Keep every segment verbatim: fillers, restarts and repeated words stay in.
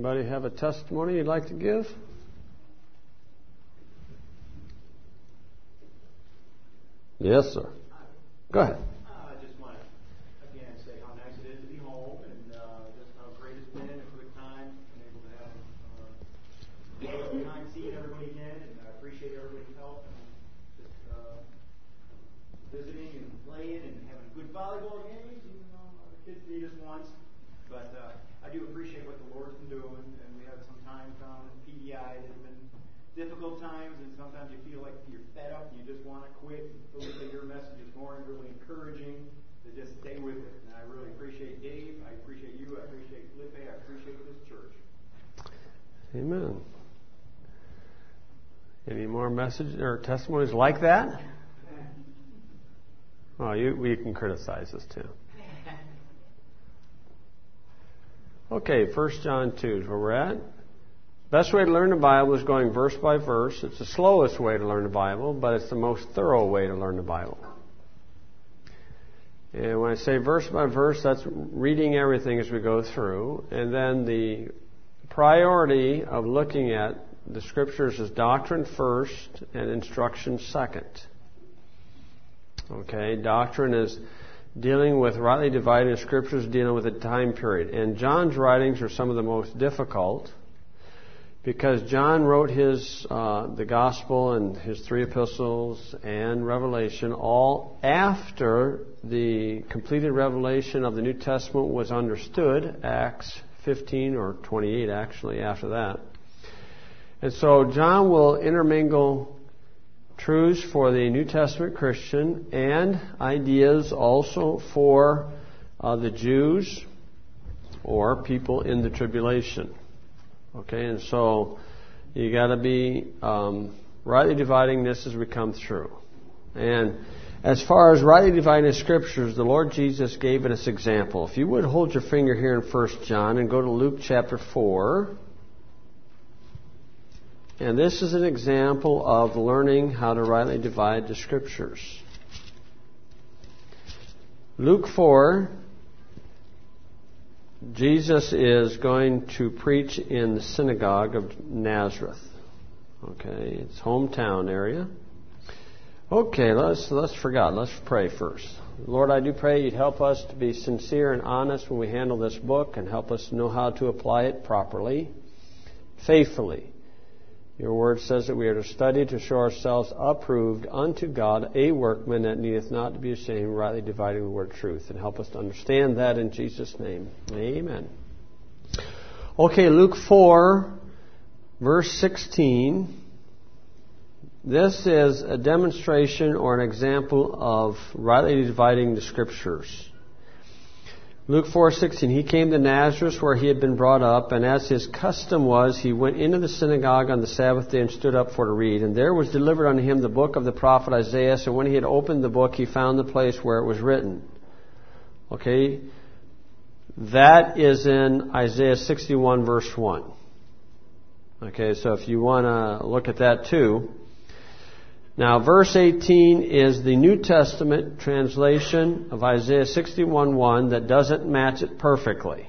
Anybody have a testimony you'd like to give? Yes, sir. Go ahead. I just want to, again, say how nice it is to be home and uh, just how great it's been, a good time, and able to have uh, time seeing everybody again, and I appreciate everybody's help and just uh, visiting and playing and having good volleyball games, even though our kids beat us once. But uh, I do appreciate what the Lord's been doing, and we have some times down at P D I that have been difficult times, and sometimes you feel like you're fed up and you just want to quit. Believe that your message is more and really encouraging to just stay with it. And I really appreciate Dave. I appreciate you. I appreciate Lippe. I appreciate this church. Amen. Any more messages or testimonies like that? Well, you, we can criticize us too. Okay, First John two is where we're at. Best way to learn the Bible is going verse by verse. It's the slowest way to learn the Bible, but it's the most thorough way to learn the Bible. And when I say verse by verse, that's reading everything as we go through. And then the priority of looking at the Scriptures is doctrine first and instruction second. Okay, doctrine is dealing with rightly dividing Scriptures, dealing with a time period. And John's writings are some of the most difficult, because John wrote his uh, the Gospel and his three epistles and Revelation all after the completed revelation of the New Testament was understood, Acts fifteen or twenty-eight actually after that. And so John will intermingle truths for the New Testament Christian and ideas also for uh, the Jews or people in the tribulation. Okay, and so you got to be um, rightly dividing this as we come through. And as far as rightly dividing the Scriptures, the Lord Jesus gave us an example. If you would hold your finger here in First John and go to Luke chapter four. And this is an example of learning how to rightly divide the Scriptures. Luke four. Jesus is going to preach in the synagogue of Nazareth. Okay, it's hometown area. Okay, let's let's forget. Let's pray first. Lord, I do pray you'd help us to be sincere and honest when we handle this book, and help us know how to apply it properly, faithfully. Your word says that we are to study to show ourselves approved unto God, a workman that needeth not to be ashamed, rightly dividing the word of truth. And help us to understand that in Jesus' name. Amen. Okay, Luke four, verse sixteen. This is a demonstration or an example of rightly dividing the Scriptures. Luke four sixteen, he came to Nazareth where he had been brought up, and as his custom was, he went into the synagogue on the Sabbath day and stood up for to read. And there was delivered unto him the book of the prophet Isaiah, and when he had opened the book, he found the place where it was written. Okay, that is in Isaiah sixty-one verse one. Okay, so if you want to look at that too. Now, verse eighteen is the New Testament translation of Isaiah sixty-one one that doesn't match it perfectly.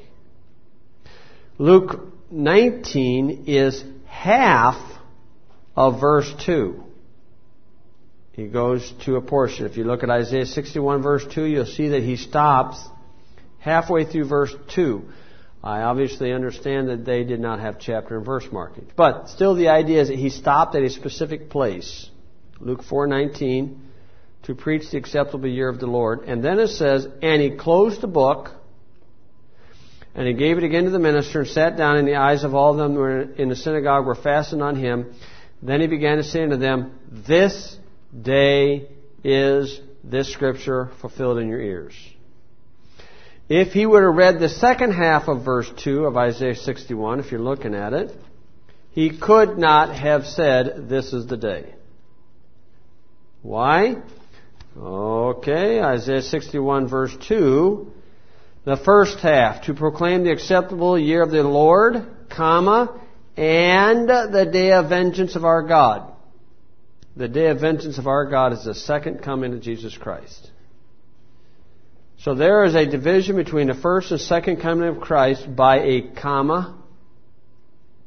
Luke nineteen is half of verse two. He goes to a portion. If you look at Isaiah sixty-one verse two, you'll see that he stops halfway through verse two. I obviously understand that they did not have chapter and verse markings. But still the idea is that he stopped at a specific place. Luke four nineteen, to preach the acceptable year of the Lord. And then it says, and he closed the book, and he gave it again to the minister, and sat down, and the eyes of all of them who were in the synagogue were fastened on him. Then he began to say unto them, this day is this Scripture fulfilled in your ears. If he would have read the second half of verse two of Isaiah sixty-one, if you're looking at it, he could not have said, this is the day. Why? Okay, Isaiah sixty-one verse two, the first half, to proclaim the acceptable year of the Lord, comma, and the day of vengeance of our God. The day of vengeance of our God is the second coming of Jesus Christ. So there is a division between the first and second coming of Christ by a comma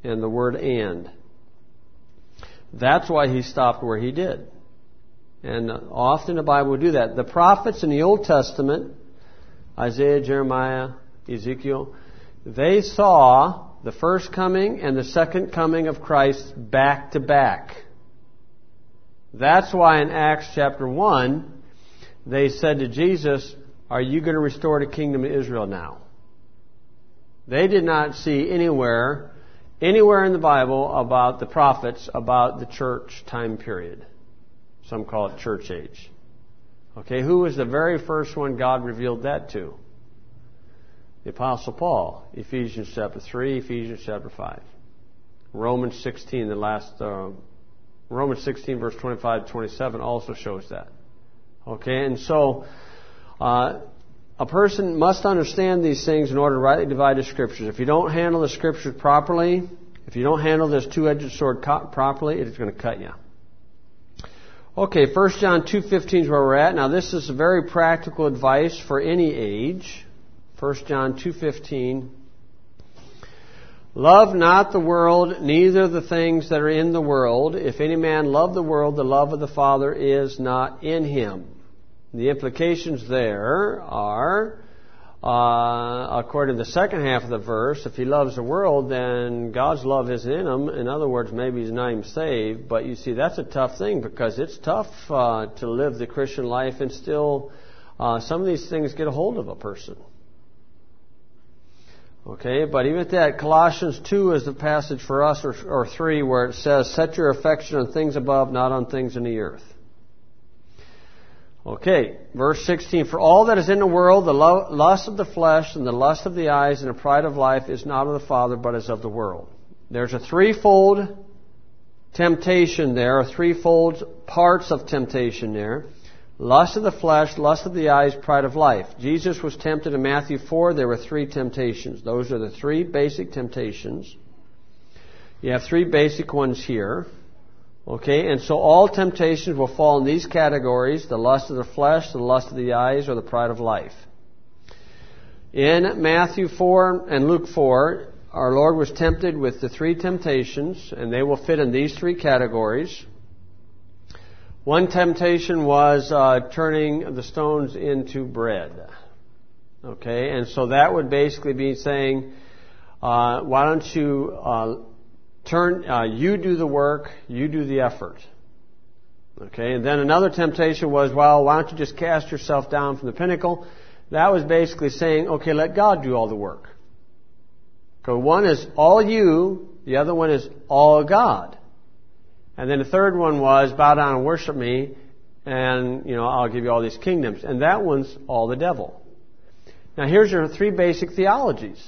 and the word and. That's why he stopped where he did. And often the Bible will do that. The prophets in the Old Testament, Isaiah, Jeremiah, Ezekiel, they saw the first coming and the second coming of Christ back to back. That's why in Acts chapter one, they said to Jesus, are you going to restore the kingdom of Israel now? They did not see anywhere, anywhere in the Bible about the prophets, about the church time period. Some call it church age. Okay, who was the very first one God revealed that to? The Apostle Paul. Ephesians chapter three, Ephesians chapter five. Romans sixteen, the last, uh, Romans sixteen verse twenty-five to twenty-seven also shows that. Okay, and so, uh, a person must understand these things in order to rightly divide the Scriptures. If you don't handle the Scriptures properly, if you don't handle this two-edged sword co- properly, it is going to cut you. Okay, First John two fifteen is where we're at. Now this is very practical advice for any age. First John two fifteen. Love not the world, neither the things that are in the world. If any man love the world, the love of the Father is not in him. The implications there are, uh, according to the second half of the verse, if he loves the world, then God's love isn't in him. In other words, maybe he's not even saved. But you see, that's a tough thing because it's tough uh, to live the Christian life and still uh, some of these things get a hold of a person. Okay, but even at that, Colossians two is the passage for us, or, or three, where it says, set your affection on things above, not on things in the earth. Okay, verse sixteen, for all that is in the world, the lo- lust of the flesh and the lust of the eyes and the pride of life is not of the Father, but is of the world. There's a threefold temptation there, or threefold parts of temptation there. Lust of the flesh, lust of the eyes, pride of life. Jesus was tempted in Matthew four. There were three temptations. Those are the three basic temptations. You have three basic ones here. Okay, and so all temptations will fall in these categories: the lust of the flesh, the lust of the eyes, or the pride of life. In Matthew four and Luke four, our Lord was tempted with the three temptations, and they will fit in these three categories. One temptation was uh, turning the stones into bread. Okay, and so that would basically be saying, uh, why don't you uh, turn, uh, you do the work, you do the effort. Okay, and then another temptation was, well, why don't you just cast yourself down from the pinnacle? That was basically saying, okay, let God do all the work. So one is all you, the other one is all God. And then the third one was, bow down and worship me, and, you know, I'll give you all these kingdoms. And that one's all the devil. Now here's your three basic theologies.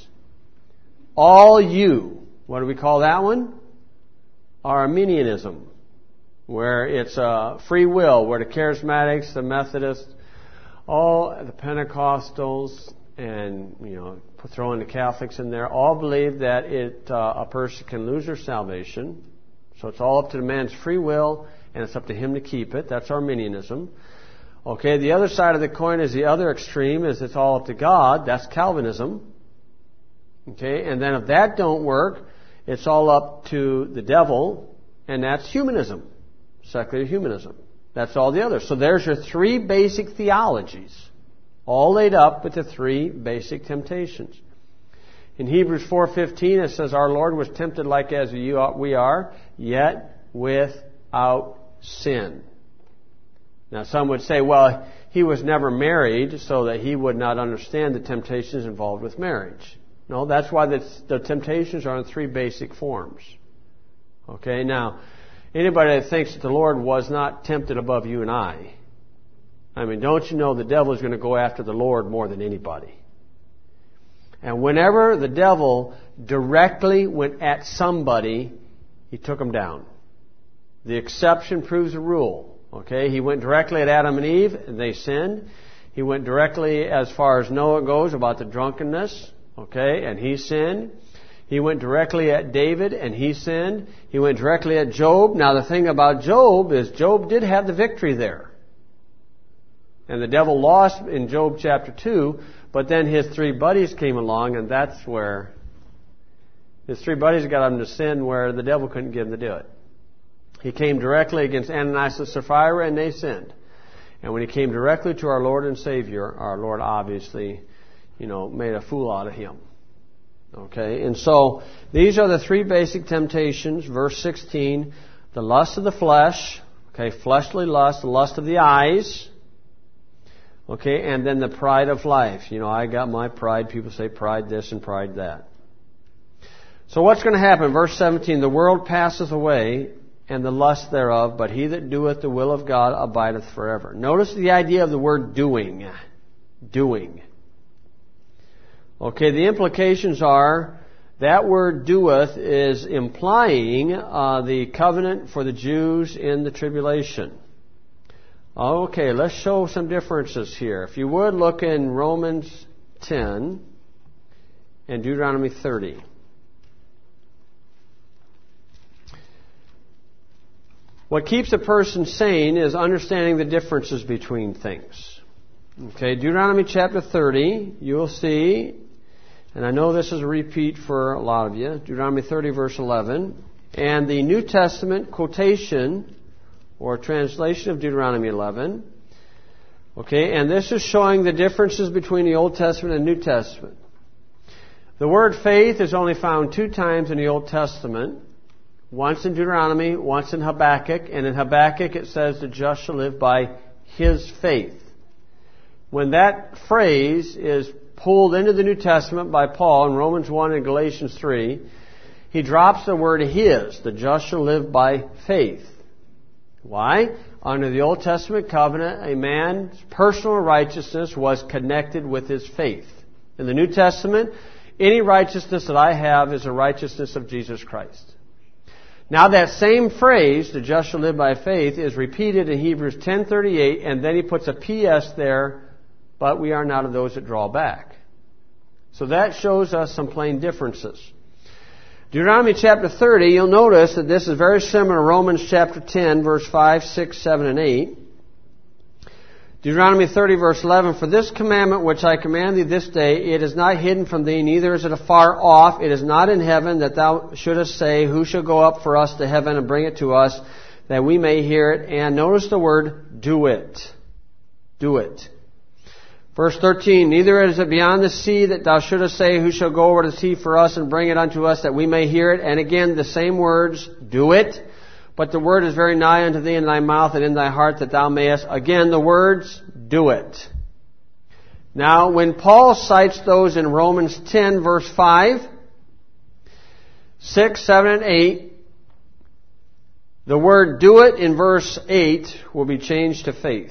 All you. What do we call that one? Arminianism. Where it's uh, free will, where the Charismatics, the Methodists, all the Pentecostals, and, you know, throw in the Catholics in there, all believe that it uh, a person can lose their salvation. So it's all up to the man's free will, and it's up to him to keep it. That's Arminianism. Okay, the other side of the coin is the other extreme, is it's all up to God. That's Calvinism. Okay, and then if that don't work, it's all up to the devil, and that's humanism, secular humanism. That's all the others. So there's your three basic theologies, all laid up with the three basic temptations. In Hebrews four fifteen, it says, our Lord was tempted like as we are, yet without sin. Now some would say, well, he was never married, so that he would not understand the temptations involved with marriage. No, that's why the, the temptations are in three basic forms. Okay, now, anybody that thinks that the Lord was not tempted above you and I, I mean, don't you know the devil is going to go after the Lord more than anybody? And whenever the devil directly went at somebody, he took them down. The exception proves the rule. Okay, he went directly at Adam and Eve, and they sinned. He went directly as far as Noah goes about the drunkenness, okay, and he sinned. He went directly at David, and he sinned. He went directly at Job. Now the thing about Job is Job did have the victory there. And the devil lost in Job chapter two, but then his three buddies came along, and that's where His three buddies got him to sin where the devil couldn't get him to do it. He came directly against Ananias and Sapphira, and they sinned. And when he came directly to our Lord and Savior, our Lord obviously, you know, made a fool out of him. Okay, and so these are the three basic temptations. Verse sixteen, the lust of the flesh, okay, fleshly lust, the lust of the eyes, okay, and then the pride of life. You know, I got my pride. People say pride this and pride that. So what's going to happen? Verse seventeen, the world passeth away, and the lust thereof, but he that doeth the will of God abideth forever. Notice the idea of the word doing. Doing. Okay, the implications are that word doeth is implying uh, the covenant for the Jews in the tribulation. Okay, let's show some differences here. If you would, look in Romans ten and Deuteronomy thirty. What keeps a person sane is understanding the differences between things. Okay, Deuteronomy chapter thirty, you'll see, and I know this is a repeat for a lot of you, Deuteronomy thirty verse eleven, and the New Testament quotation or translation of Deuteronomy eleven. Okay, and this is showing the differences between the Old Testament and New Testament. The word faith is only found two times in the Old Testament. Once in Deuteronomy, once in Habakkuk, and in Habakkuk it says the just shall live by his faith. When that phrase is pulled into the New Testament by Paul in Romans one and Galatians three, he drops the word his, the just shall live by faith. Why? Under the Old Testament covenant, a man's personal righteousness was connected with his faith. In the New Testament, any righteousness that I have is a righteousness of Jesus Christ. Now that same phrase, the just shall live by faith, is repeated in Hebrews ten thirty-eight, and then he puts a P S there, but we are not of those that draw back. So that shows us some plain differences. Deuteronomy chapter thirty, you'll notice that this is very similar to Romans chapter ten, verse five, six, seven, and eight. Deuteronomy thirty, verse eleven, for this commandment which I command thee this day, it is not hidden from thee, neither is it afar off. It is not in heaven, that thou shouldest say, who shall go up for us to heaven and bring it to us, that we may hear it. And notice the word, do it. Do it. Verse thirteen, neither is it beyond the sea, that thou shouldest say, who shall go over the sea for us and bring it unto us, that we may hear it. And again, the same words, do it. But the word is very nigh unto thee in thy mouth and in thy heart, that thou mayest. Again, the words, do it. Now, when Paul cites those in Romans ten, verse five, six, seven, and eight, the word do it in verse eight will be changed to faith.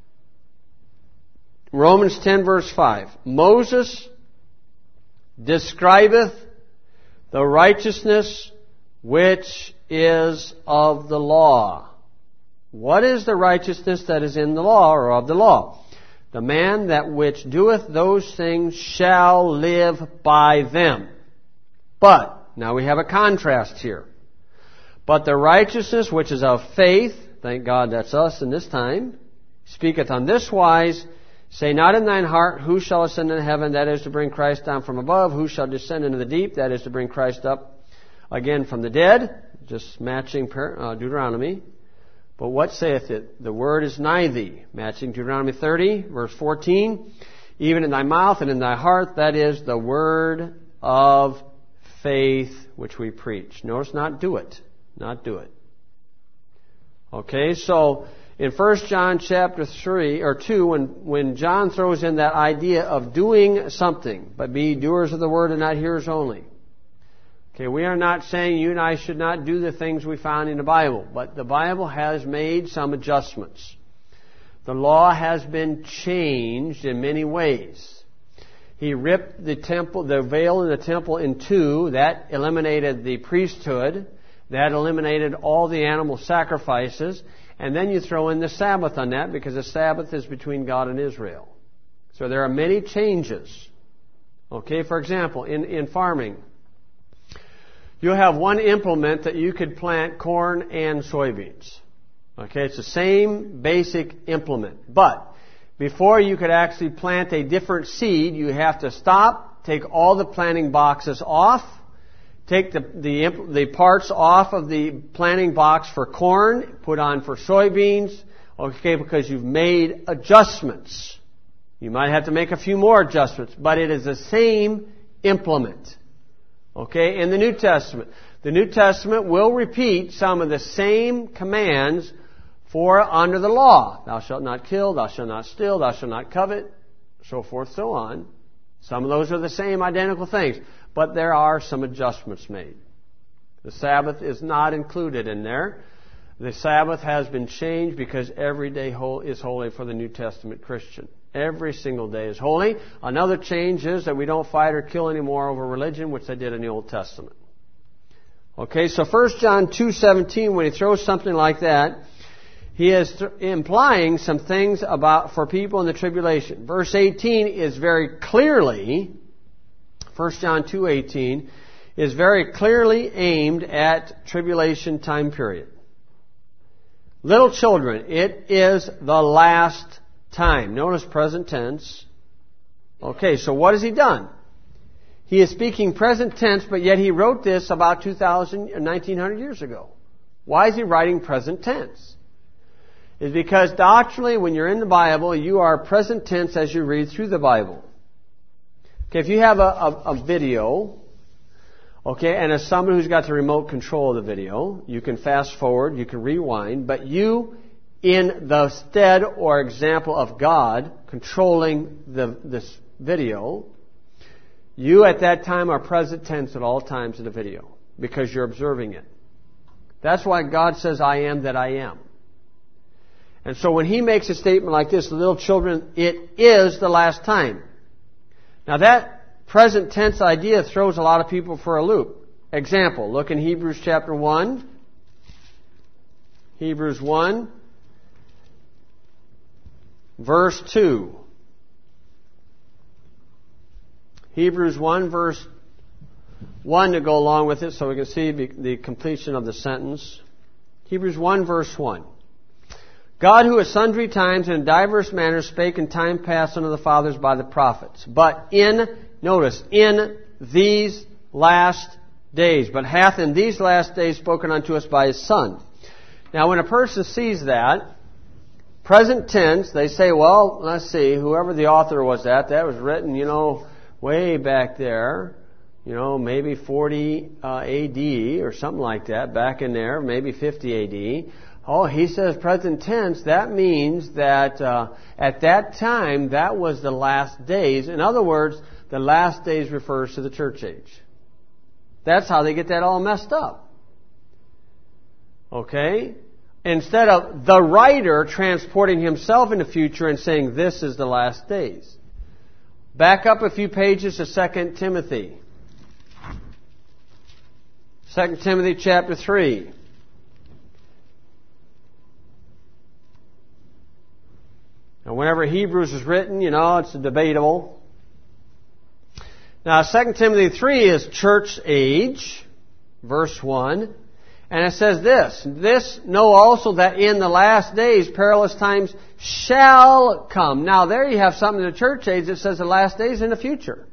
Romans ten, verse five, Moses describeth the righteousness which is of the law. What is the righteousness that is in the law, or of the law? The man that which doeth those things shall live by them. But, now we have a contrast here. But the righteousness which is of faith, thank God that's us in this time, speaketh on this wise, say not in thine heart, who shall ascend into heaven, that is to bring Christ down from above, who shall descend into the deep, that is to bring Christ up again from the dead, just matching uh, Deuteronomy. But what saith it? The word is nigh thee, matching Deuteronomy thirty, verse fourteen, even in thy mouth and in thy heart, that is the word of faith which we preach. Notice not do it, not do it. Okay, so in First John chapter three or two, when when John throws in that idea of doing something, but be doers of the word and not hearers only. Okay, we are not saying you and I should not do the things we found in the Bible, but the Bible has made some adjustments. The law has been changed in many ways. He ripped the temple, the veil in the temple in two. That eliminated the priesthood. That eliminated all the animal sacrifices. And then you throw in the Sabbath on that, because the Sabbath is between God and Israel. So there are many changes. Okay, for example, in, in farming, you'll have one implement that you could plant corn and soybeans. Okay, it's the same basic implement. But before you could actually plant a different seed, you have to stop, take all the planting boxes off, take the, the, the parts off of the planting box for corn, put on for soybeans, okay, because you've made adjustments. You might have to make a few more adjustments, but it is the same implement. Okay, in the New Testament. The New Testament will repeat some of the same commands for under the law. Thou shalt not kill, thou shalt not steal, thou shalt not covet, so forth, so on. Some of those are the same identical things, but there are some adjustments made. The Sabbath is not included in there. The Sabbath has been changed because every day is holy for the New Testament Christian. Every single day is holy. Another change is that we don't fight or kill anymore over religion, which they did in the Old Testament. Okay, so First John two seventeen, when he throws something like that, he is th- implying some things about for people in the tribulation. Verse eighteen is very clearly, First John two eighteen, is very clearly aimed at tribulation time period. Little children, it is the last time. Notice present tense. Okay, so what has he done? He is speaking present tense, but yet he wrote this about two thousand, nineteen hundred years ago. Why is he writing present tense? It's because doctrinally, when you're in the Bible, you are present tense as you read through the Bible. Okay, if you have a, a, a video, okay, and as someone who's got the remote control of the video, you can fast forward, you can rewind, but you, in the stead or example of God controlling the this video, you at that time are present tense at all times in the video because you're observing it. That's why God says, I am that I am. And so when he makes a statement like this, little children, it is the last time. Now that present tense idea throws a lot of people for a loop. Example, look in Hebrews chapter one. Hebrews one, verse two. Hebrews one, verse one to go along with it so we can see the completion of the sentence. Hebrews one, verse one. God, who at sundry times and in divers manners spake in time past unto the fathers by the prophets. But in, notice, in these last days. But hath in these last days spoken unto us by His Son. Now when a person sees that, present tense, they say, well, let's see, whoever the author was that, that was written, you know, way back there, you know, maybe forty uh, A D or something like that, back in there, maybe fifty A D. Oh, he says present tense, that means that uh, at that time, that was the last days. In other words, the last days refers to the church age. That's how they get that all messed up. Okay? Instead of the writer transporting himself in the future and saying, this is the last days. Back up a few pages to Second Timothy. Second Timothy chapter three. Now, whenever Hebrews is written, you know, it's debatable. Now, Second Timothy three is church age, verse one. And it says this, this know also that in the last days perilous times shall come. Now, there you have something in the church age that says the last days in the future.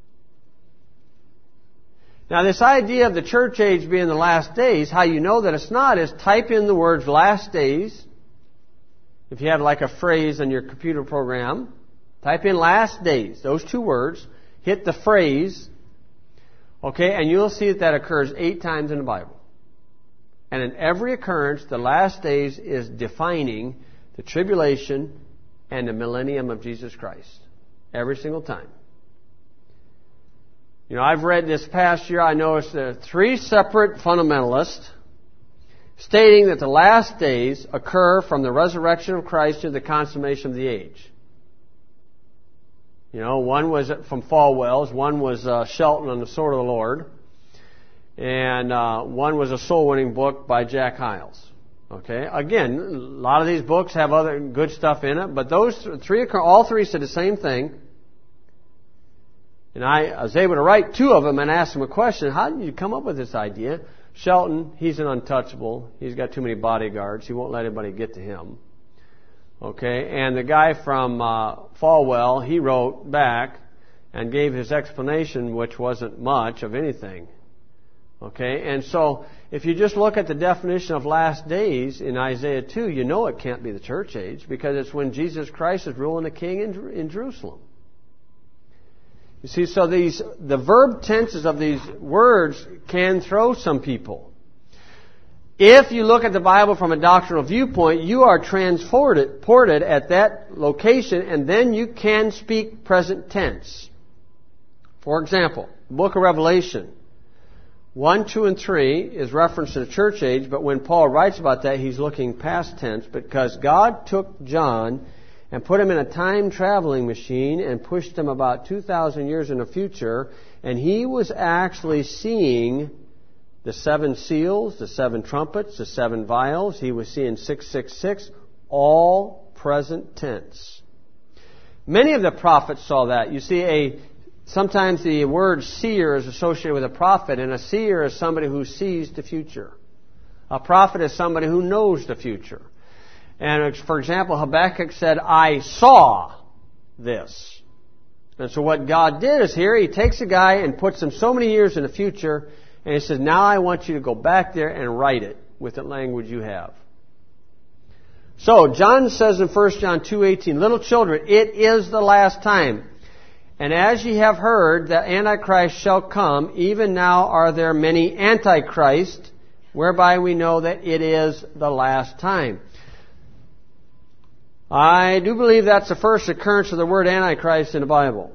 Now, this idea of the church age being the last days, how you know that it's not is type in the words last days. If you have like a phrase on your computer program, type in last days, those two words, hit the phrase, okay, and you'll see that that occurs eight times in the Bible. And in every occurrence, the last days is defining the tribulation and the millennium of Jesus Christ. Every single time. You know, I've read this past year, I noticed there are three separate fundamentalists stating that the last days occur from the resurrection of Christ to the consummation of the age. You know, one was from Falwell's, one was uh, Shelton on the Sword of the Lord, and uh, one was a soul-winning book by Jack Hyles. Okay, again, a lot of these books have other good stuff in it, but those three, all three said the same thing. And I was able to write two of them and ask them a question. How did you come up with this idea? Shelton, he's an untouchable. He's got too many bodyguards. He won't let anybody get to him. Okay, and the guy from uh, Falwell, he wrote back and gave his explanation, which wasn't much of anything. Okay, and so if you just look at the definition of last days in Isaiah two, you know it can't be the church age because it's when Jesus Christ is ruling the king in, in Jerusalem. You see, so these the verb tenses of these words can throw some people. If you look at the Bible from a doctrinal viewpoint, you are transported ported at that location, and then you can speak present tense. For example, the book of Revelation, one, two, and three is referenced to the church age, but when Paul writes about that, he's looking past tense because God took John and put him in a time-traveling machine and pushed him about two thousand years in the future, and he was actually seeing the seven seals, the seven trumpets, the seven vials. He was seeing six six six, all present tense. Many of the prophets saw that. You see, a sometimes the word seer is associated with a prophet, and a seer is somebody who sees the future. A prophet is somebody who knows the future. And for example, Habakkuk said, I saw this. And so what God did is here, He takes a guy and puts him so many years in the future, and He says, now I want you to go back there and write it with the language you have. So, John says in First John two eighteen, little children, it is the last time. And as ye have heard that Antichrist shall come, even now are there many Antichrists, whereby we know that it is the last time. I do believe that's the first occurrence of the word Antichrist in the Bible.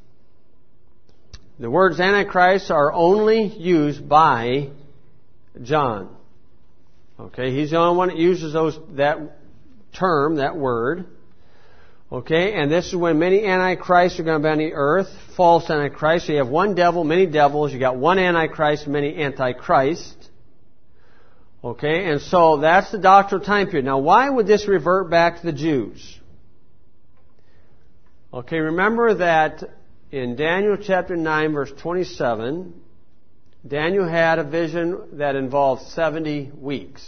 The words Antichrist are only used by John. Okay, he's the only one that uses those that term, that word. Okay, and this is when many antichrists are going to be on the earth, false antichrists. So you have one devil, many devils. You got one antichrist, many antichrist. Okay, and so that's the doctrinal time period. Now, why would this revert back to the Jews? Okay, remember that in Daniel chapter nine, verse twenty-seven, Daniel had a vision that involved seventy weeks.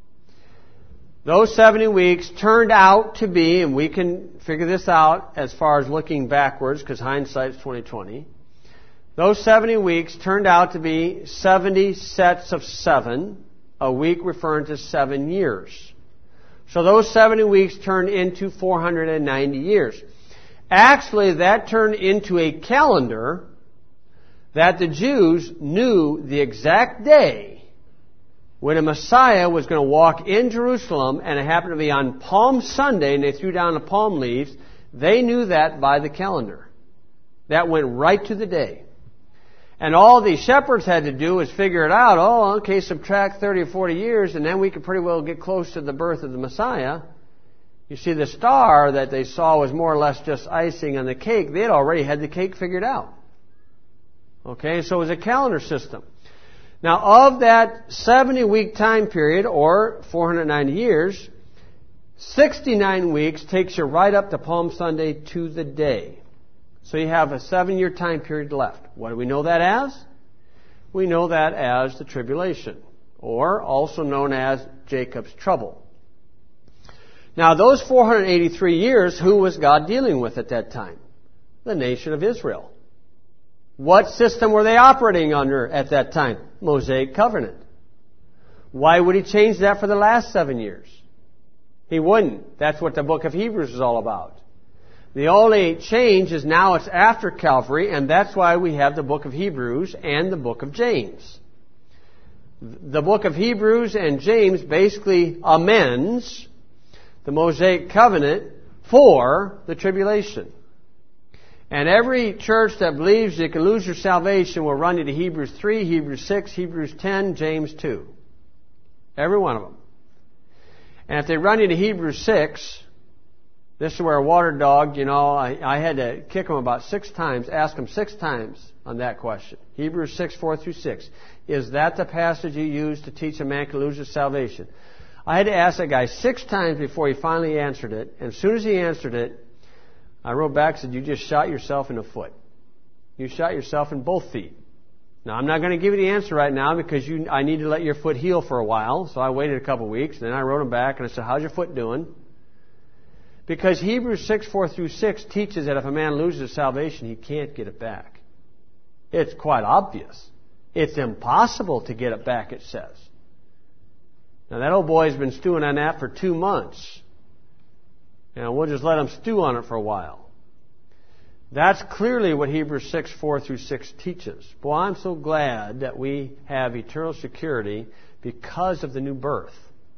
Those seventy weeks turned out to be, and we can figure this out as far as looking backwards, because hindsight's twenty twenty. Those seventy weeks turned out to be seventy sets of seven, a week referring to seven years. So those seventy weeks turned into four hundred ninety years. Actually, that turned into a calendar that the Jews knew the exact day when a Messiah was going to walk in Jerusalem, and it happened to be on Palm Sunday, and they threw down the palm leaves. They knew that by the calendar. That went right to the day. And all the shepherds had to do was figure it out. Oh, okay, subtract thirty or forty years, and then we could pretty well get close to the birth of the Messiah. You see, the star that they saw was more or less just icing on the cake. They had already had the cake figured out. Okay, so it was a calendar system. Now, of that seventy-week time period, or four hundred ninety years, sixty-nine weeks takes you right up to Palm Sunday to the day. So you have a seven-year time period left. What do we know that as? We know that as the tribulation, or also known as Jacob's trouble. Now, those four hundred eighty-three years, who was God dealing with at that time? The nation of Israel. What system were they operating under at that time? Mosaic covenant. Why would He change that for the last seven years? He wouldn't. That's what the book of Hebrews is all about. The only change is now it's after Calvary, and that's why we have the book of Hebrews and the book of James. The book of Hebrews and James basically amends the Mosaic covenant for the tribulation. And every church that believes you can lose your salvation will run you to Hebrews three, Hebrews six, Hebrews ten, James two. Every one of them. And if they run you to Hebrews six, this is where a water dog, you know, I, I had to kick them about six times, ask them six times on that question. Hebrews six, four through six. Is that the passage you use to teach a man can lose his salvation? I had to ask that guy six times before he finally answered it. And as soon as he answered it, I wrote back and said, you just shot yourself in the foot. You shot yourself in both feet. Now, I'm not going to give you the answer right now because you, I need to let your foot heal for a while. So I waited a couple of weeks. Then I wrote him back and I said, how's your foot doing? Because Hebrews six, four through six teaches that if a man loses his salvation, he can't get it back. It's quite obvious. It's impossible to get it back, it says. Now that old boy's been stewing on that for two months. And we'll just let him stew on it for a while. That's clearly what Hebrews six, four through six teaches. Boy, I'm so glad that we have eternal security because of the new birth.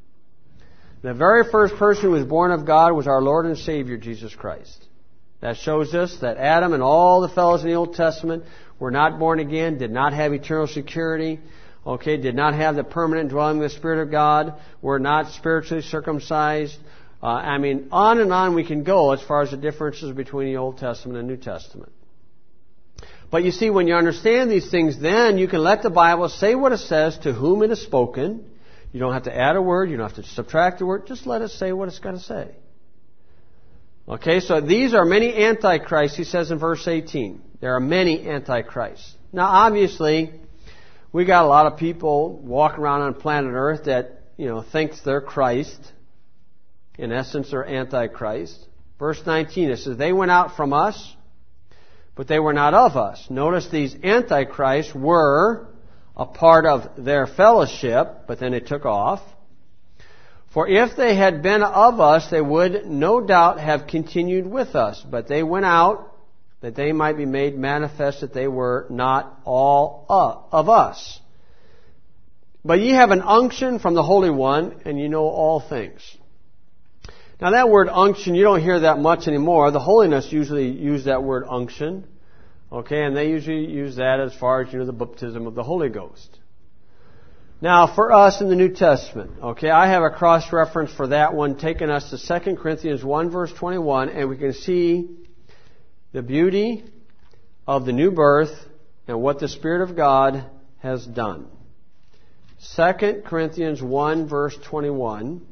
The very first person who was born of God was our Lord and Savior, Jesus Christ. That shows us that Adam and all the fellows in the Old Testament were not born again, did not have eternal security, okay, did not have the permanent dwelling of the Spirit of God, were not spiritually circumcised. Uh, I mean, on and on we can go as far as the differences between the Old Testament and New Testament. But you see, when you understand these things, then you can let the Bible say what it says to whom it is spoken. You don't have to add a word. You don't have to subtract a word. Just let it say what it's got to say. Okay, so these are many antichrists, he says in verse eighteen. There are many antichrists. Now, obviously, we got a lot of people walking around on planet Earth that, you know, thinks they're Christ. In essence, they're antichrist. Verse nineteen, it says, they went out from us, but they were not of us. Notice these antichrists were a part of their fellowship, but then it took off. For if they had been of us, they would no doubt have continued with us. But they went out, that they might be made manifest that they were not all of us. But ye have an unction from the Holy One, and ye know all things. Now that word unction, you don't hear that much anymore. The holiness usually use that word unction. Okay, and they usually use that as far as, you know, the baptism of the Holy Ghost. Now, for us in the New Testament, okay, I have a cross-reference for that one, taking us to Second Corinthians one, verse twenty-one, and we can see the beauty of the new birth and what the Spirit of God has done. Second Corinthians one, verse twenty-one.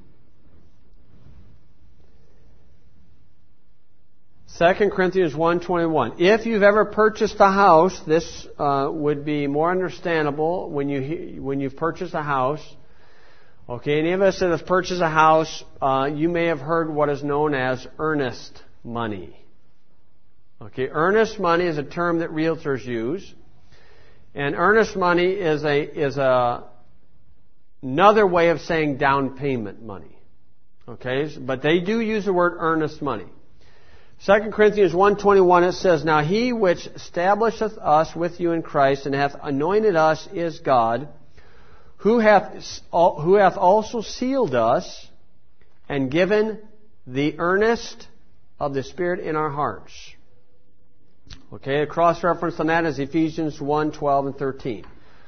Second Corinthians one twenty-one. If you've ever purchased a house, this uh, would be more understandable when you when you've purchased a house. Okay, any of us that have purchased a house, uh, you may have heard what is known as earnest money. Okay, earnest money is a term that realtors use, and earnest money is a is a another way of saying down payment money. Okay, but they do use the word earnest money. Second Corinthians one twenty-one, it says, now he which establisheth us with you in Christ and hath anointed us is God, who hath, who hath also sealed us and given the earnest of the Spirit in our hearts. Okay, a cross-reference on that is Ephesians one twelve and thirteen.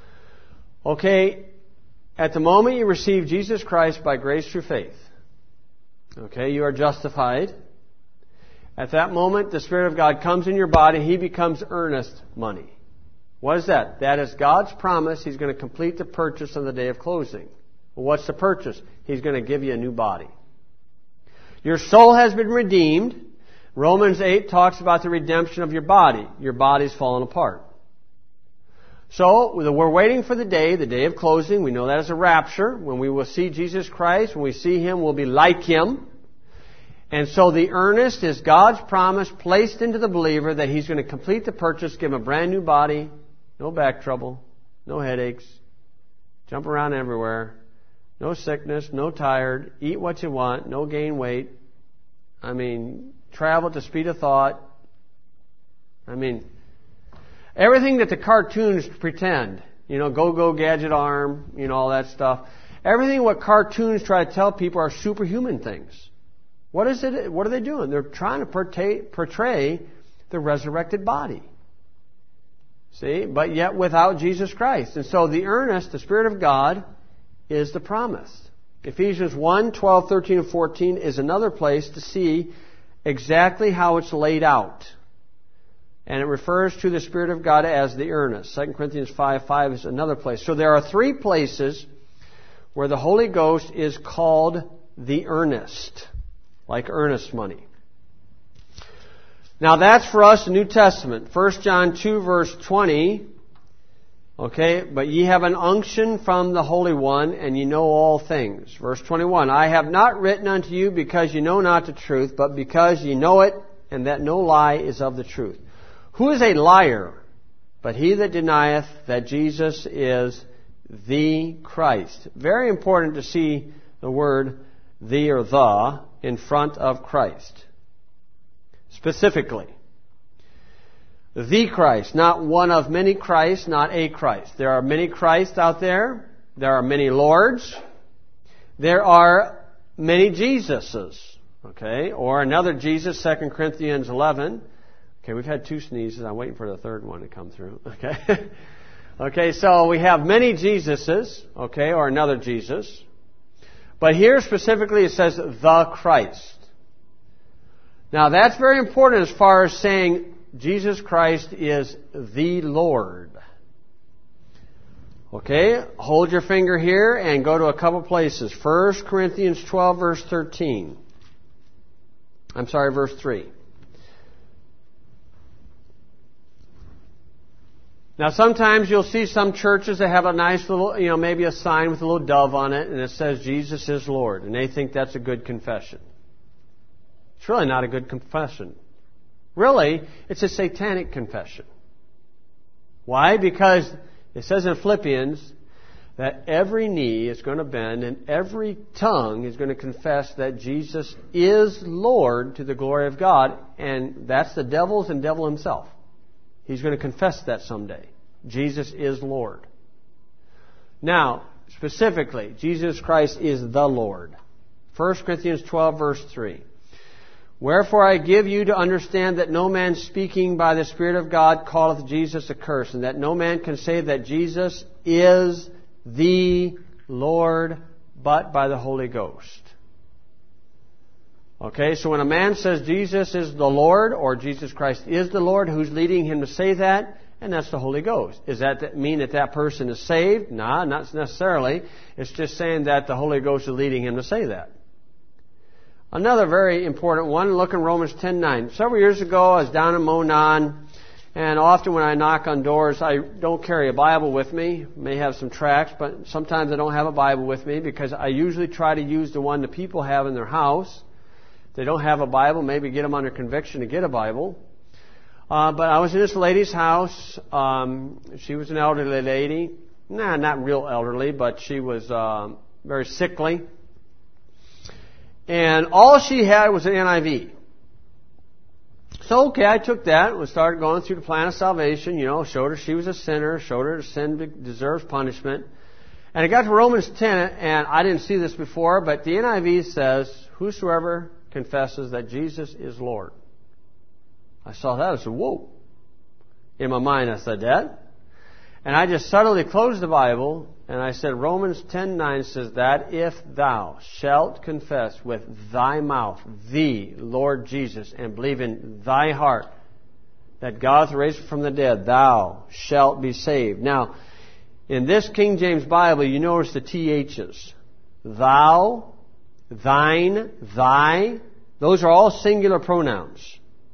Okay, at the moment you receive Jesus Christ by grace through faith, okay, you are justified. At that moment, the Spirit of God comes in your body. He becomes earnest money. What is that? That is God's promise. He's going to complete the purchase on the day of closing. Well, what's the purchase? He's going to give you a new body. Your soul has been redeemed. Romans eight talks about the redemption of your body. Your body's fallen apart. So, we're waiting for the day, the day of closing. We know that as a rapture. When we will see Jesus Christ, when we see Him, we'll be like Him. And so the earnest is God's promise placed into the believer that He's going to complete the purchase, give him a brand new body, no back trouble, no headaches, jump around everywhere, no sickness, no tired, eat what you want, no gain weight. I mean, travel at the speed of thought. I mean, everything that the cartoons pretend, you know, go-go gadget arm, you know, all that stuff. Everything what cartoons try to tell people are superhuman things. What is it? What are they doing? They're trying to portray, portray the resurrected body. See? But yet without Jesus Christ. And so the earnest, the Spirit of God, is the promise. Ephesians one, twelve, thirteen, and fourteen is another place to see exactly how it's laid out. And it refers to the Spirit of God as the earnest. Second Corinthians five, five is another place. So there are three places where the Holy Ghost is called the earnest. Like earnest money. Now that's for us the New Testament. First John two verse twenty. Okay, but ye have an unction from the Holy One, and ye know all things. Verse twenty-one, I have not written unto you because ye know not the truth, but because ye know it, and that no lie is of the truth. Who is a liar? but he that denieth that Jesus is the Christ. Very important to see the word the or the in front of Christ. Specifically. The Christ, not one of many Christs, not a Christ. There are many Christs out there. There are many Lords. There are many Jesuses. Okay? Or another Jesus, Second Corinthians eleven. Okay, we've had two sneezes. I'm waiting for the third one to come through. Okay? Okay, so we have many Jesuses. Okay, or another Jesus. But here specifically it says the Christ. Now that's very important as far as saying Jesus Christ is the Lord. Okay, hold your finger here and go to a couple places. First Corinthians twelve, verse thirteen. I'm sorry, verse three. Now sometimes you'll see some churches that have a nice little, you know, maybe a sign with a little dove on it and it says Jesus is Lord. And they think that's a good confession. It's really not a good confession. Really, it's a satanic confession. Why? Because it says in Philippians that every knee is going to bend and every tongue is going to confess that Jesus is Lord to the glory of God. And that's the devil's and devil himself. He's going to confess that someday. Jesus is Lord. Now, specifically, Jesus Christ is the Lord. First Corinthians twelve, verse three. Wherefore I give you to understand that no man speaking by the Spirit of God calleth Jesus accursed, and that no man can say that Jesus is the Lord but by the Holy Ghost. Okay, so when a man says Jesus is the Lord, or Jesus Christ is the Lord, who's leading him to say that? And that's the Holy Ghost. Does that mean that that person is saved? Nah, not necessarily. It's just saying that the Holy Ghost is leading him to say that. Another very important one, look in Romans ten nine. Several years ago, I was down in Monon, and often when I knock on doors, I don't carry a Bible with me. May have some tracts, but sometimes I don't have a Bible with me because I usually try to use the one the people have in their house. If they don't have a Bible, maybe get them under conviction to get a Bible. Uh, but I was in this lady's house. Um, she was an elderly lady. Nah, not real elderly, but she was uh, very sickly. And all she had was an N I V. So, okay, I took that and started going through the plan of salvation. You know, showed her she was a sinner, showed her sin deserves punishment. And I got to Romans ten, and I didn't see this before, but the N I V says, whosoever confesses that Jesus is Lord. I saw that. I said, whoa. In my mind, I said that. And I just subtly closed the Bible, and I said, Romans ten nine says that if thou shalt confess with thy mouth the Lord Jesus and believe in thy heart that God hath raised him from the dead, thou shalt be saved. Now, in this King James Bible, you notice the T H's. Thou, thine, thy, those are all singular pronouns.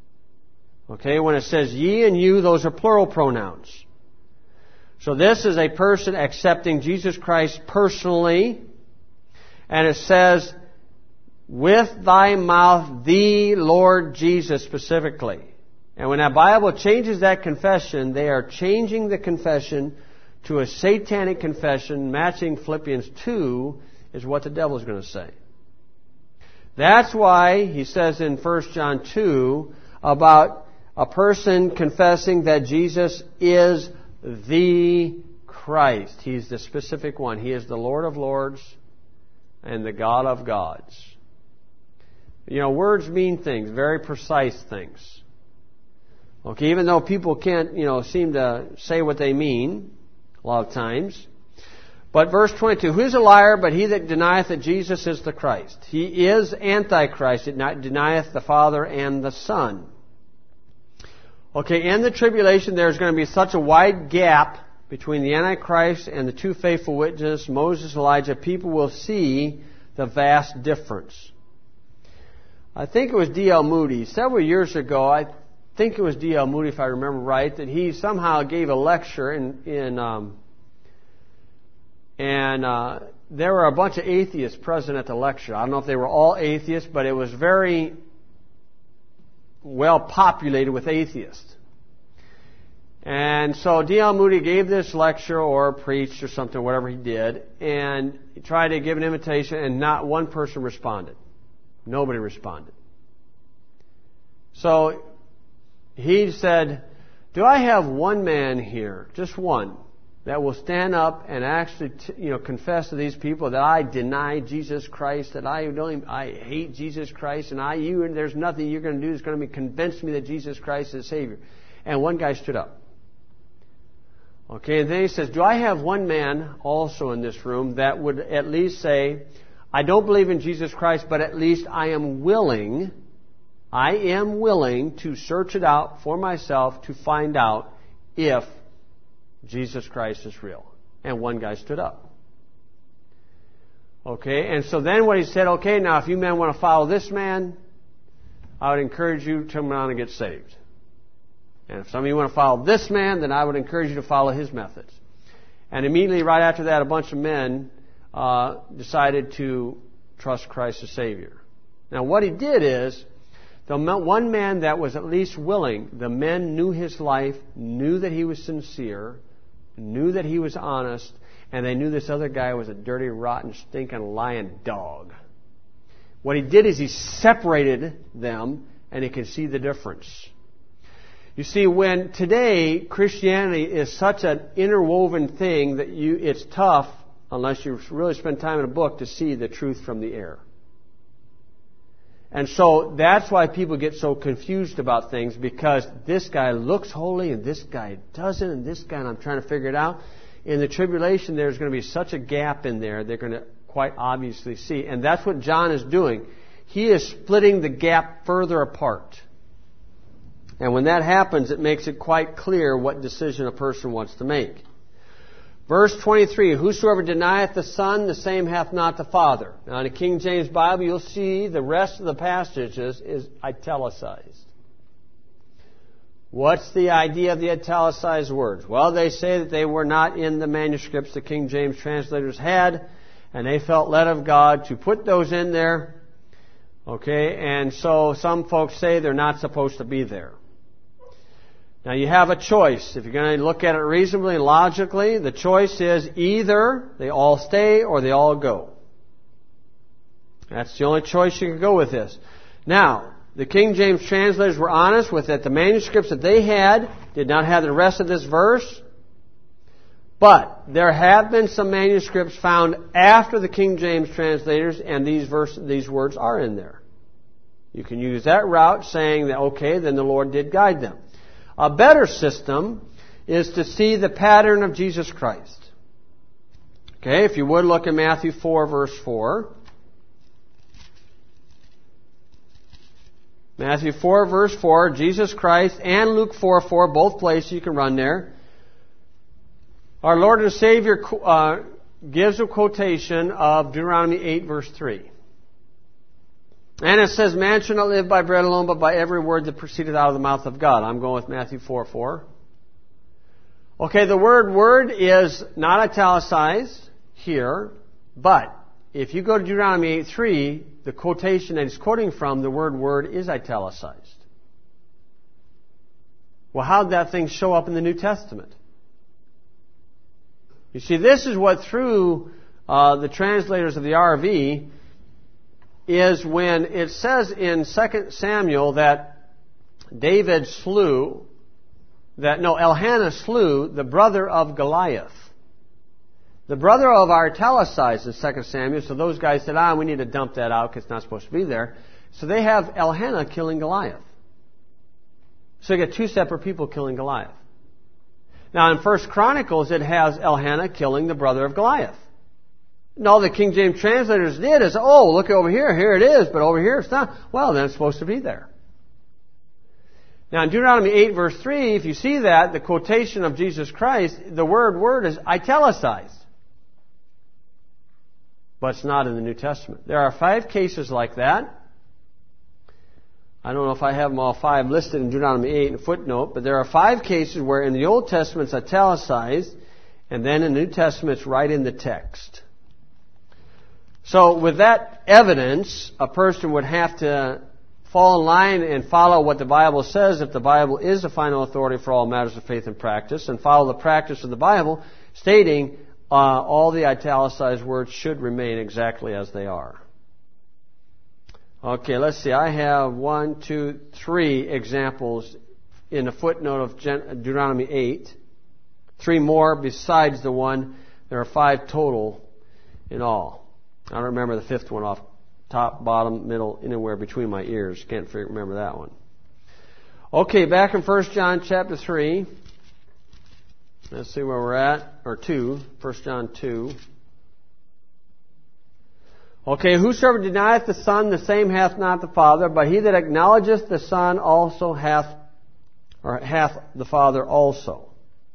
Okay, when it says ye and you, those are plural pronouns. So this is a person accepting Jesus Christ personally. And it says, with thy mouth, the Lord Jesus specifically. And when that Bible changes that confession, they are changing the confession to a satanic confession matching Philippians two is what the devil is going to say. That's why he says in First John two about a person confessing that Jesus is the Christ. He's the specific one. He is the Lord of Lords and the God of gods. You know, words mean things, very precise things. Okay, even though people can't, you know, seem to say what they mean a lot of times. But verse twenty-two, who is a liar but he that denieth that Jesus is the Christ? He is Antichrist. It denieth the Father and the Son. Okay, in the tribulation there's going to be such a wide gap between the Antichrist and the two faithful witnesses, Moses, Elijah. People will see the vast difference. I think it was D L Moody. Several years ago, I think it was D L Moody, if I remember right, that he somehow gave a lecture in... in um, and uh, there were a bunch of atheists present at the lecture. I don't know if they were all atheists, but it was very well populated with atheists. And so D L Moody gave this lecture or preached or something, whatever he did, and he tried to give an invitation, and not one person responded. Nobody responded. So he said, do I have one man here, just one, that will stand up and actually, t- you know, confess to these people that I deny Jesus Christ, that I don't even, I hate Jesus Christ, and I, you, and there's nothing you're going to do that's going to be convince me that Jesus Christ is Savior. And one guy stood up. Okay, and then he says, do I have one man also in this room that would at least say, I don't believe in Jesus Christ, but at least I am willing, I am willing to search it out for myself to find out if Jesus Christ is real. And one guy stood up. Okay, and so then what he said, okay, now if you men want to follow this man, I would encourage you to come around and get saved. And if some of you want to follow this man, then I would encourage you to follow his methods. And immediately right after that, a bunch of men uh, decided to trust Christ as Savior. Now what he did is, the one man that was at least willing, the men knew his life, knew that he was sincere, knew that he was honest, and they knew this other guy was a dirty, rotten, stinking, lying dog. What he did is he separated them, and he could see the difference. You see, when today Christianity is such an interwoven thing that you, it's tough, unless you really spend time in a book, to see the truth from the error. And so that's why people get so confused about things, because this guy looks holy and this guy doesn't, and this guy, and I'm trying to figure it out. In the tribulation, there's going to be such a gap in there, they're going to quite obviously see. And that's what John is doing. He is splitting the gap further apart. And when that happens, it makes it quite clear what decision a person wants to make. Verse twenty-three, whosoever denieth the Son, the same hath not the Father. Now in the King James Bible, you'll see the rest of the passages is italicized. What's the idea of the italicized words? Well, they say that they were not in the manuscripts the King James translators had, and they felt led of God to put those in there. Okay, and so some folks say they're not supposed to be there. Now you have a choice. If you're going to look at it reasonably and logically, the choice is either they all stay or they all go. That's the only choice you can go with this. Now, the King James translators were honest with that the manuscripts that they had did not have the rest of this verse. But there have been some manuscripts found after the King James translators, and these verse, these words are in there. You can use that route, saying that, okay, then the Lord did guide them. A better system is to see the pattern of Jesus Christ. Okay, if you would look at Matthew four, verse four. Matthew four, verse four, Jesus Christ, and Luke four, four, both places you can run there. Our Lord and Savior uh, gives a quotation of Deuteronomy eight, verse three. And it says, man shall not live by bread alone, but by every word that proceedeth out of the mouth of God. I'm going with Matthew four, four. Okay, the word word is not italicized here, but if you go to Deuteronomy eight, three, the quotation that he's quoting from, the word word is italicized. Well, how did that thing show up in the New Testament? You see, this is what threw uh, the translators of the R V, is when it says in Second Samuel that David slew, that, no, Elkanah slew the brother of Goliath. The brother of our italicized in Second Samuel, so those guys said, ah, we need to dump that out because it's not supposed to be there. So they have Elkanah killing Goliath. So you get two separate people killing Goliath. Now in First Chronicles it has Elkanah killing the brother of Goliath. And all the King James translators did is, oh, look over here, here it is, but over here it's not. Well, then it's supposed to be there. Now in Deuteronomy eight, verse three, if you see that, the quotation of Jesus Christ, the word word is italicized. But it's not in the New Testament. There are five cases like that. I don't know if I have them all five listed in Deuteronomy eight in a footnote, but there are five cases where in the Old Testament it's italicized, and then in the New Testament it's right in the text. So with that evidence, a person would have to fall in line and follow what the Bible says, if the Bible is the final authority for all matters of faith and practice, and follow the practice of the Bible, stating uh, all the italicized words should remain exactly as they are. Okay, let's see. I have one, two, three examples in the footnote of Deuteronomy eight. Three more besides the one. There are five total in all. I don't remember the fifth one off top, bottom, middle, anywhere between my ears. Can't remember that one. Okay, back in First John chapter three. Let's see where we're at. Or two. First John two. Okay, whosoever denieth the Son, the same hath not the Father, but he that acknowledgeth the Son also hath, or hath the Father also.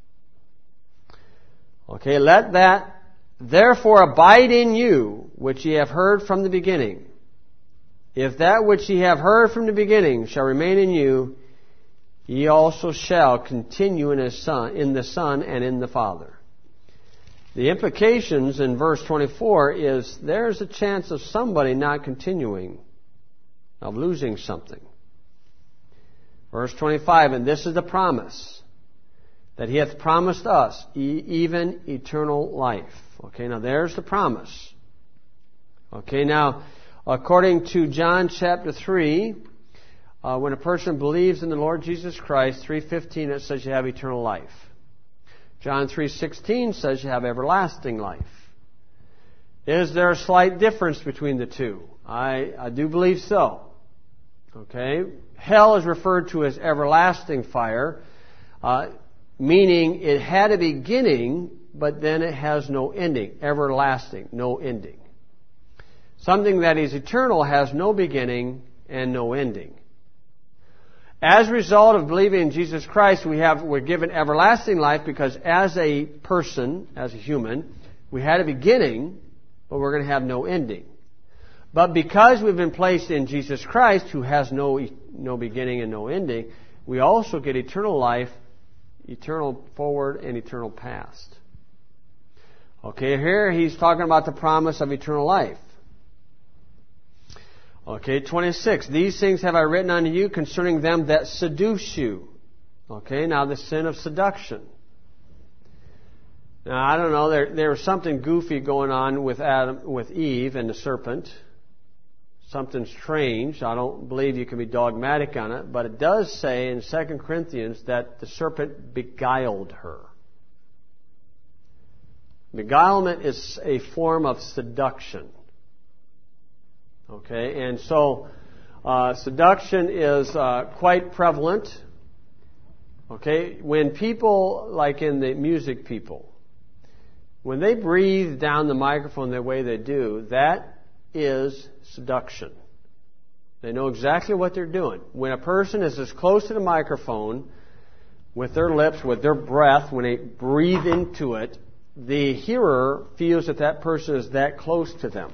Okay, let that therefore abide in you, which ye have heard from the beginning. If that which ye have heard from the beginning shall remain in you, ye also shall continue in his Son, in the Son and in the Father. The implications in verse twenty-four is there's a chance of somebody not continuing, of losing something. Verse twenty-five, and this is the promise, that he hath promised us, e- even eternal life. Okay, now there's the promise. Okay, now, according to John chapter three, uh, when a person believes in the Lord Jesus Christ, three fifteen, it says you have eternal life. John three sixteen says you have everlasting life. Is there a slight difference between the two? I, I do believe so. Okay? Hell is referred to as everlasting fire, uh, meaning it had a beginning, but then it has no ending. Everlasting, no ending. Something that is eternal has no beginning and no ending. As a result of believing in Jesus Christ, we have, we're given everlasting life because as a person, as a human, we had a beginning, but we're going to have no ending. But because we've been placed in Jesus Christ, who has no, no beginning and no ending, we also get eternal life, eternal forward and eternal past. Okay, here he's talking about the promise of eternal life. Okay, twenty-six. These things have I written unto you concerning them that seduce you. Okay, now the sin of seduction. Now, I don't know, there, there was something goofy going on with Adam, with Eve and the serpent. Something strange. I don't believe you can be dogmatic on it, but it does say in Second Corinthians that the serpent beguiled her. Beguilement is a form of seduction. Okay, and so uh, seduction is uh, quite prevalent. Okay, when people, like in the music people, when they breathe down the microphone the way they do, that is seduction. They know exactly what they're doing. When a person is as close to the microphone with their lips, with their breath, when they breathe into it, the hearer feels that that person is that close to them.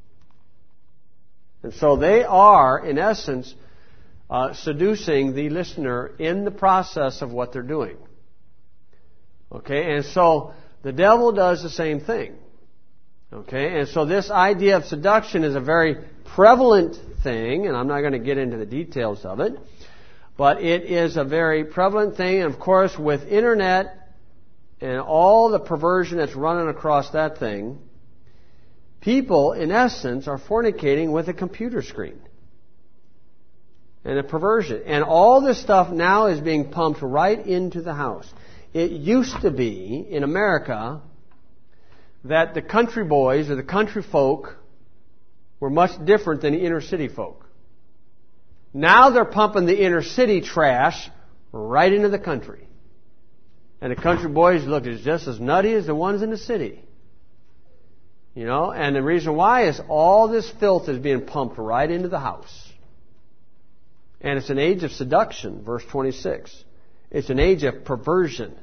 And so they are, in essence, uh, seducing the listener in the process of what they're doing. Okay, and so the devil does the same thing. Okay, and so this idea of seduction is a very prevalent thing, and I'm not going to get into the details of it, but it is a very prevalent thing, and of course with internet and all the perversion that's running across that thing, people, in essence, are fornicating with a computer screen. And a perversion. And all this stuff now is being pumped right into the house. It used to be, in America, that the country boys or the country folk were much different than the inner city folk. Now they're pumping the inner city trash right into the country. And the country boys look just as nutty as the ones in the city. You know, and the reason why is all this filth is being pumped right into the house. And it's an age of seduction, verse twenty-six. It's an age of perversion.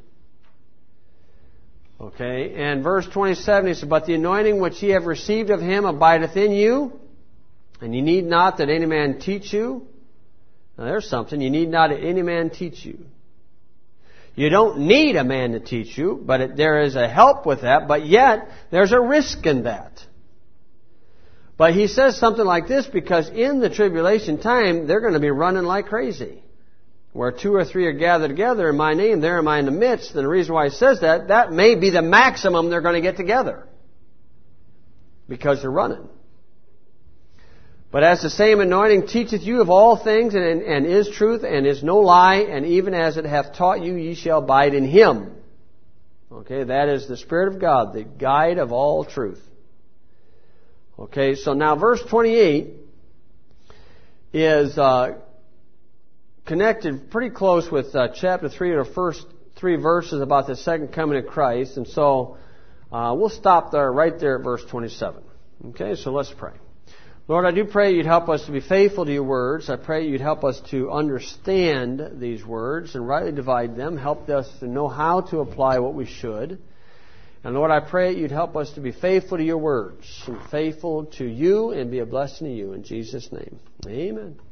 Okay, and verse twenty-seven, he said, but the anointing which ye have received of him abideth in you, and ye need not that any man teach you. Now there's something, you need not that any man teach you. You don't need a man to teach you, but it, there is a help with that, but yet there's a risk in that. But he says something like this because in the tribulation time, they're going to be running like crazy. Where two or three are gathered together in my name, there am I in the midst. And the reason why he says that, that may be the maximum they're going to get together. Because they're running. But as the same anointing teacheth you of all things, and, and is truth, and is no lie, and even as it hath taught you, ye shall abide in Him. Okay, that is the Spirit of God, the guide of all truth. Okay, so now verse twenty-eight is uh, connected pretty close with uh, chapter three, or the first three verses about the second coming of Christ. And so uh, we'll stop there, right there at verse twenty-seven. Okay, so let's pray. Lord, I do pray you'd help us to be faithful to your words. I pray you'd help us to understand these words and rightly divide them. Help us to know how to apply what we should. And Lord, I pray you'd help us to be faithful to your words and faithful to you and be a blessing to you. In Jesus' name, amen.